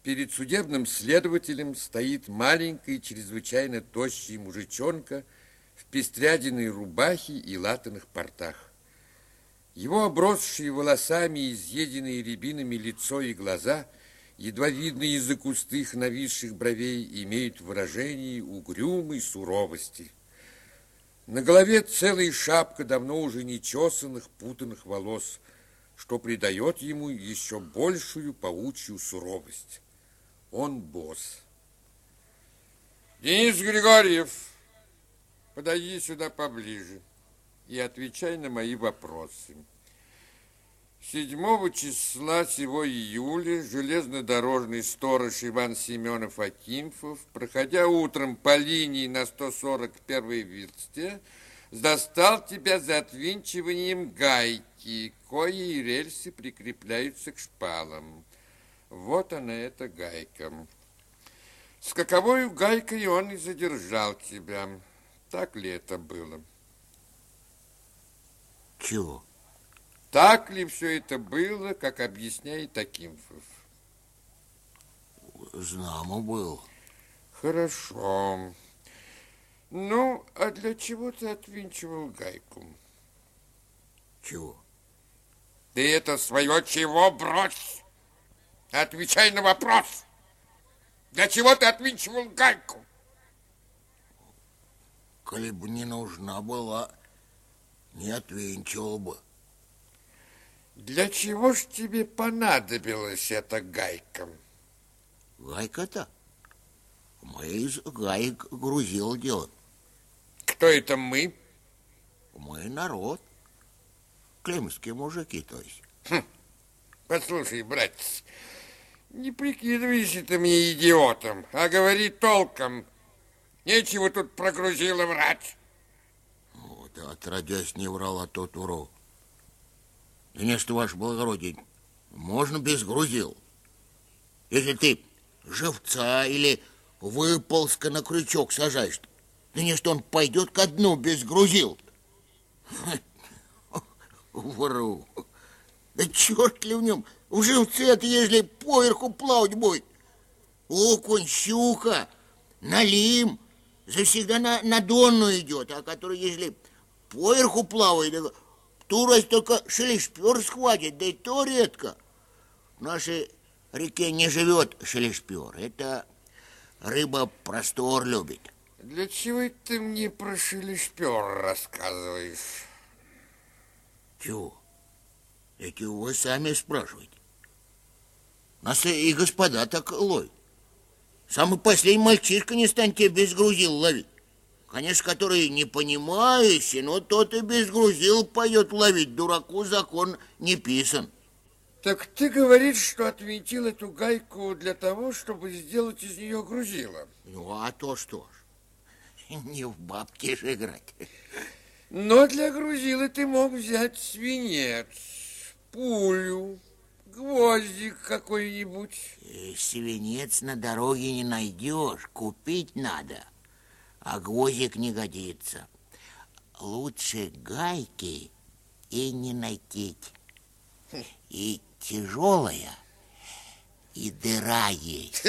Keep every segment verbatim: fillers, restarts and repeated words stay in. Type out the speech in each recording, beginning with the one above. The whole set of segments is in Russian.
Перед судебным следователем стоит маленький, чрезвычайно тощий мужичонка в пестрядиной рубахе и латаных портах. Его обросшие волосами и изъеденные рябинами лицо и глаза, едва видные из-за густых нависших бровей, имеют выражение угрюмой суровости. На голове целая шапка давно уже нечесанных, путанных волос, что придает ему еще большую паучью суровость. Он босс. Денис Григорьев, подойди сюда поближе и отвечай на мои вопросы. седьмого числа сего июля железнодорожный сторож Иван Семенов Акимфов, проходя утром по линии на сто сорок первой версте, застал тебя за отвинчиванием гайки, кои и рельсы прикрепляются к шпалам. Вот она, эта гайка. С каковой гайкой он и задержал тебя. Так ли это было? Чего? Так ли все это было, как объясняет Акимфов? Знамо было. Хорошо. Ну, а для чего ты отвинчивал гайку? Чего? Ты это свое чего брось? Отвечай на вопрос. Для чего ты отвинчивал гайку? Коли бы не нужна была, не отвинчивал бы. Для чего ж тебе понадобилась эта гайка? Гайка-то? Мы из гаек грузил делаем. Кто это мы? Мы народ. Климские мужики, то есть. Хм. Послушай, братец, не прикидывайся ты мне идиотом, а говори толком. Нечего тут про грузила врать. Вот, отродясь не врал, а тот урол. И нечто, ваше благородие, можно без грузил. Если ты живца или выползка на крючок сажаешь, да нечто он пойдет ко дну без грузил. Вру. Да черт ли в нем, в живце-то, ежели поверху плавать будет. Окунь, щука, налим, завсегда на, на донну идет, а который, ежели поверху плавает, ту раз только шелешпер схватит, да и то редко. В нашей реке не живет шелешпер, это рыба простор любит. Для чего ты мне про шелешпер рассказываешь? Чего? Это вы сами спрашиваете. Нас и господа так ловят. Самый последний мальчишка не станет тебе без грузил ловить. Конечно, который не понимающий, но тот и без грузил пойдет ловить. Дураку закон не писан. Так ты говоришь, что отвинтил эту гайку для того, чтобы сделать из нее грузило? Ну, а то что ж, не в бабки же играть. Но для грузила ты мог взять свинец, пулю, гвоздик какой-нибудь. Свинец на дороге не найдешь, купить надо, а гвоздик не годится. Лучше гайки и не найти. И тяжелая, и дыра есть.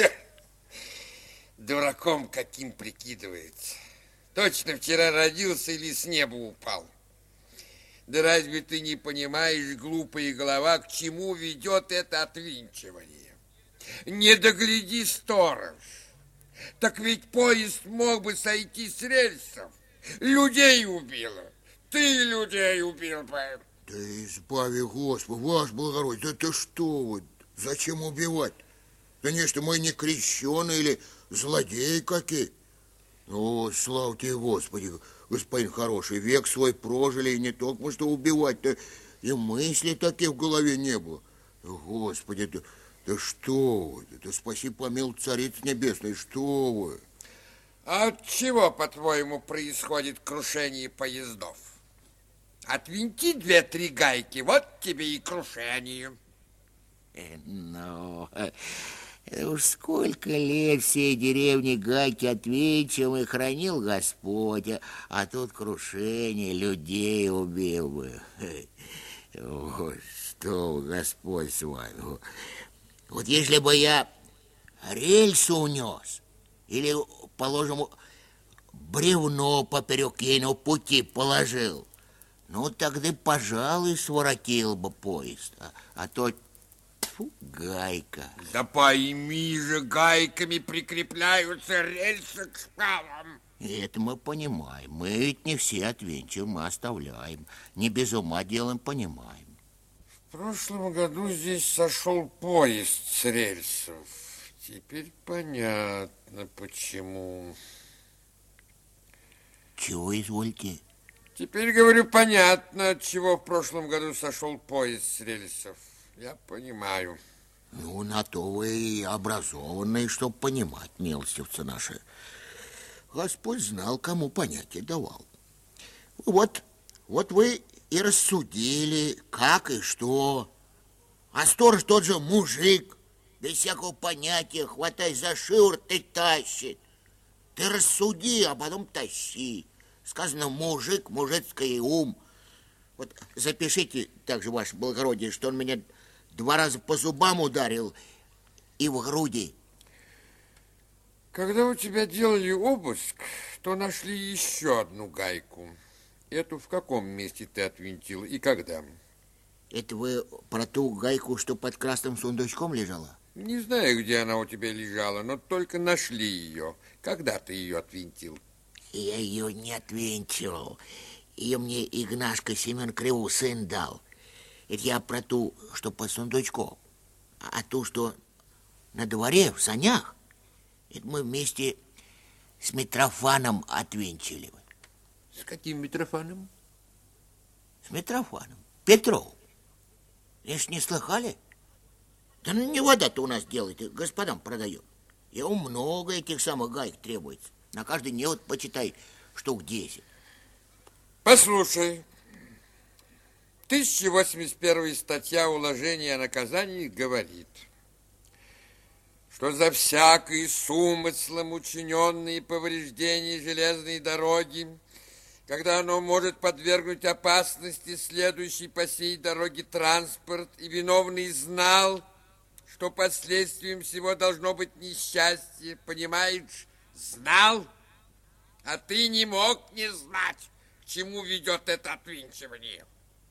Дураком каким прикидывается. Точно вчера родился или с неба упал. Да разве ты не понимаешь, глупая голова, к чему ведет это отвинчивание? Не догляди, сторож. Так ведь поезд мог бы сойти с рельсов. Людей убило. Ты людей убил бы. Да избави Господи, ваше благородие, да ты что вы, зачем убивать? Конечно, мы не крещеные или злодеи какие. О, слава тебе, Господи, господин хороший, век свой прожили, и не только что убивать-то, и мысли таких в голове не было. Господи, да, да что вы, да спаси помилуй, Царица Небесная, что вы? А от чего, по-твоему, происходит крушение поездов? Отвинти две-три гайки, вот тебе и крушение. Ну... Уж сколько лет всей деревни гайки отвинчивал и хранил Господь, а тут крушение, людей убил бы. О, что вы, Господь с вами. Вот если бы я рельсы унес, или, положим, бревно поперек ейного пути положил, ну, тогда, пожалуй, своротил бы поезд. А, а то, фу, гайка. Да пойми же, гайками прикрепляются рельсы к шпалам. Это мы понимаем. Мы ведь не все отвинчиваем, мы оставляем. Не без ума делаем, понимаем. В прошлом году здесь сошел поезд с рельсов. Теперь понятно, почему. Чего извольте? Теперь, говорю, понятно, от чего в прошлом году сошел поезд с рельсов. Я понимаю. Ну, на то вы и образованные, чтоб понимать, милостивцы наши. Господь знал, кому понятие давал. Вот, вот вы и рассудили, как и что. А сторож тот же мужик, без всякого понятия, хватай за шиворот и тащит. Ты рассуди, а потом тащи. Сказано, мужик, мужицкий ум. Вот запишите также, ваше благородие, что он меня два раза по зубам ударил и в груди. Когда у тебя делали обыск, то нашли еще одну гайку. Эту в каком месте ты отвинтил и когда? Это вы про ту гайку, что под красным сундучком лежала? Не знаю, где она у тебя лежала, но только нашли ее. Когда ты ее отвинтил? Я ее не отвинчивал. Ее мне Игнашка Семен Криву сын дал. Это я про ту, что под сундучком. А ту, что на дворе, в санях, это мы вместе с Митрофаном отвинчили. С каким Митрофаном? С Митрофаном. Петров. Лишь не слыхали? Да не вода-то у нас делает, господам продает. Ему много этих самых гаек требуется. На каждый невод, почитай, штук десять. Послушай, тысяча восемьдесят первая статья уложения о наказании говорит, что за всякое с умыслом учиненные повреждения железной дороги, когда оно может подвергнуть опасности следующий по сей дороге транспорт, и виновный знал, что последствием всего должно быть несчастье, понимаешь, знал, а ты не мог не знать, к чему ведет это отвинчивание.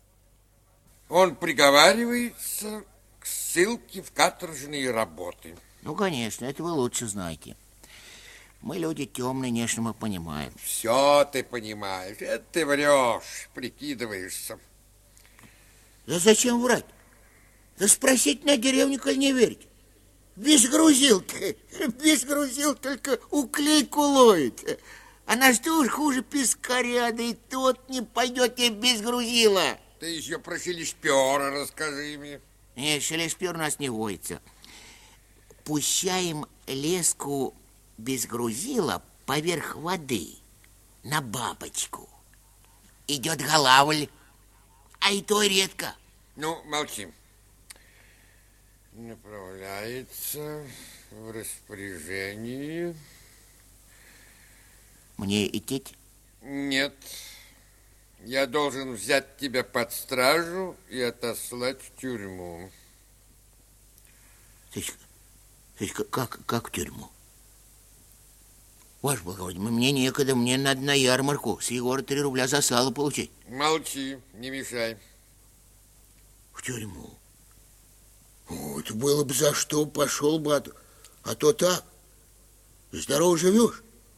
Он приговаривается к ссылке в каторжные работы. Ну, конечно, это вы лучше знаете. Мы люди темные, нежно мы понимаем. Все ты понимаешь, это ты врешь, прикидываешься. Да зачем врать? Да спросить на деревне, коль не верите. Без грузил ты, без грузил только уклейку ловит. А на что уж хуже пескаря, да и тот не пойдет тебе без грузила. Ты еще про шелеспера расскажи мне. Нет, шелеспер у нас не водится. Пущаем леску без грузила поверх воды на бабочку. Идет голавль, а и то редко. Ну, молчи. Направляется в распоряжении. Мне идти? Нет. Я должен взять тебя под стражу и отослать в тюрьму. То есть, то есть как, как в тюрьму? Ваше благородие, мне некогда, мне надо на ярмарку с Егора три рубля за сало получить. Молчи, не мешай. В тюрьму? Вот было бы за что, пошел бы, а, а то так. Здорово живешь.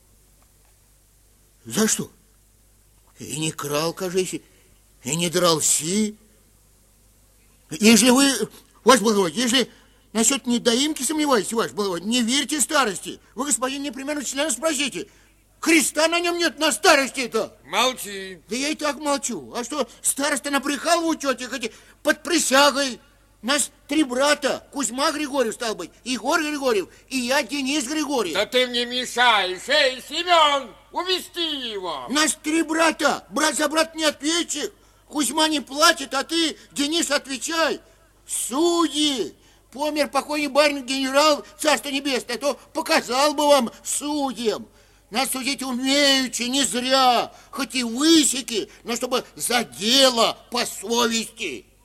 За что? И не крал, кажись, и не дрался. Если вы, ваше благородие, если насчет недоимки сомневаетесь, ваше благородие, не верьте старости. Вы, господин, непременно члена спросите. Креста на нем нет на старости-то. Молчи. Да я и так молчу. А что, староста напрягал в учете, хоть под присягой. Нас три брата. Кузьма Григорьев, стал быть, Егор Григорьев, и я, Денис Григорьев. Да ты мне мешаешь. Эй, Семен, увести его. Нас три брата. Брат за брат не ответчик. Кузьма не платит, а ты, Денис, отвечай. Судьи. Помер покойный барин генерал, царство небесное, то показал бы вам судьям. Нас судить умеючи, не зря, хоть и высеки, но чтобы за дело по совести.